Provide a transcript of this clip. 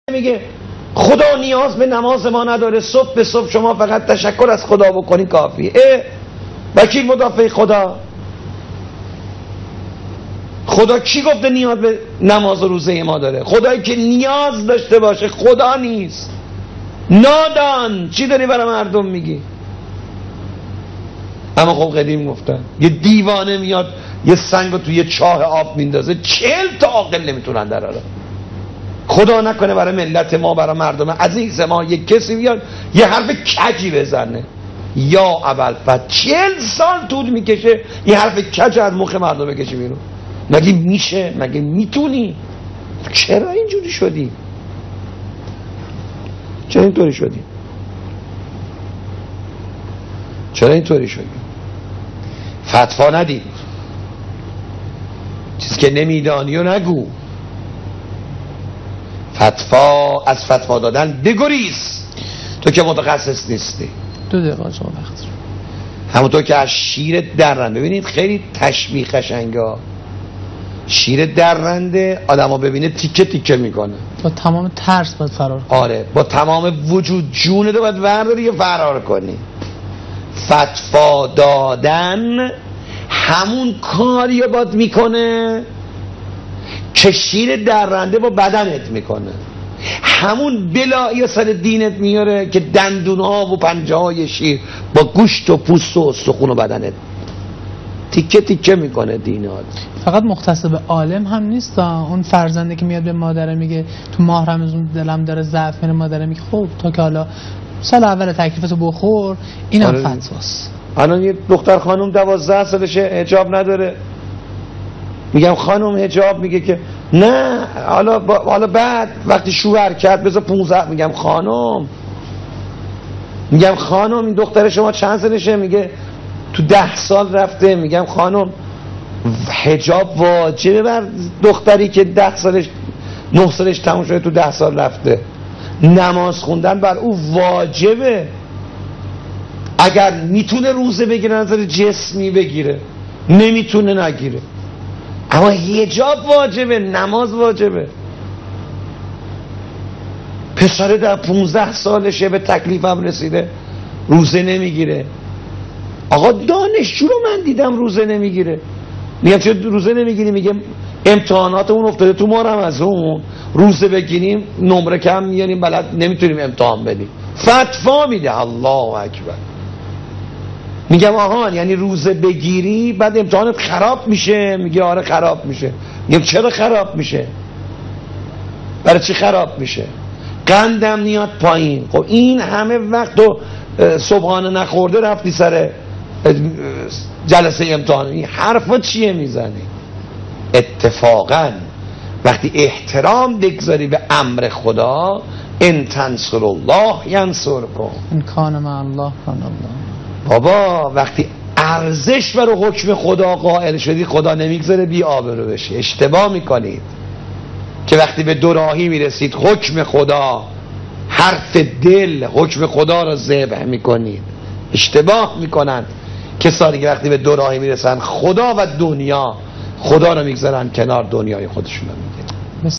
میگه خدا نیاز به نماز ما نداره، صبح به صبح شما فقط تشکر از خدا بکنی کافیه. وکیل مدافع خدا کی گفته نیاز به نماز و روزه ما داره؟ خدایی که نیاز داشته باشه خدا نیست. نادان چی داری برای مردم میگی؟ اما خب قدیم گفتن یه دیوانه میاد یه سنگو توی یه چاه آب میندازه 40 تا عاقل نمیتونن دراره. خدا نکنه برای ملت ما، برای مردم عزیز ما یک کسی بیاد یه حرف کجی بزنه، یا ابوالفضل 40 سال طول میکشه یه حرف کج از مخ مردم بکشی بیرون. مگه میشه؟ مگه میتونی؟ چرا اینجوری شدی؟ چرا اینطوری شدی؟ چرا اینطوری شدی؟ فتوا ندی، چیزی که نمیدانی و نگو. فتوا از فتوا دادن بگریز، تو که متخصص نیستی. 2 دقیقه شما وقت. همونطور که از شیر درنده، ببینید خیلی تشبیه قشنگا، شیر درنده آدمو ببینه تیکه تیکه میکنه، با تمام ترس باید فرار کنی. آره با تمام وجود جونه رو باید ورداری و فرار کنی. فتوا دادن همون کاری رو باید میکنه که شیر درنده با بدنت میکنه، همون بلایی سر دینت میاره که دندونها و پنجه های شیر با گوشت و پوست و استخون و بدنت تیکه تیکه میکنه دینات. فقط مختص به عالم هم نیست، اون فرزنده که میاد به مادره میگه تو ماه رمضان دلم داره ضعف میره، مادره میگه خب تو که حالا سال اول تکلیفتو بخور، اینم آره. فتواست. الان یه دختر خانم 12 سالشه حجاب نداره، میگم خانم حجاب، میگه که نه حالا بعد وقتی شوهر کرد بذار 15. میگم خانم این دختر شما چند سالشه؟ میگه تو 10 سال رفته. میگم خانم حجاب واجبه بر دختری که 10 سالش 9 سالش تموم شده تو 10 سال رفته. نماز خوندن بر او واجبه. اگر میتونه روزه بگیره نظر جسمی بگیره، نمیتونه نگیره، اما حجاب واجبه، نماز واجبه. پسر در 15 سالشه به تکلیفم رسیده روزه نمیگیره. آقا دانشجو رو من دیدم روزه نمیگیره. میگم چه روزه نمیگیری؟ میگم امتحانات اون افتاده تو ما رمضان، روزه بگیریم نمره کم میاریم، بلد نمیتونیم امتحان بدیم. فتوا میده. الله اکبر. میگم آها یعنی روزه بگیری بعد امتحانت خراب میشه؟ میگه آره خراب میشه. میگم چرا خراب میشه؟ برای چی خراب میشه؟ قندم میاد پایین. خب این همه وقت تو صبحانه نخورده رفتی سر جلسه امتحان، این حرفا چیه میزنی؟ اتفاقا وقتی احترام بگذاری به امر خدا، ان تنصر الله ینصرکم، ان کان مع الله کان الله. بابا وقتی ارزش برای حکم خدا قائل شدی، خدا نمیگذاره بی آبرو بشی. اشتباه میکنید که وقتی به دوراهی میرسید حکم خدا، حرف دل حکم خدا را ذبح میکنید. اشتباه میکنند کسانی که وقتی به دوراهی میرسن خدا و دنیا، خدا رو میگذارن کنار، دنیای خودشون رو میگیرن.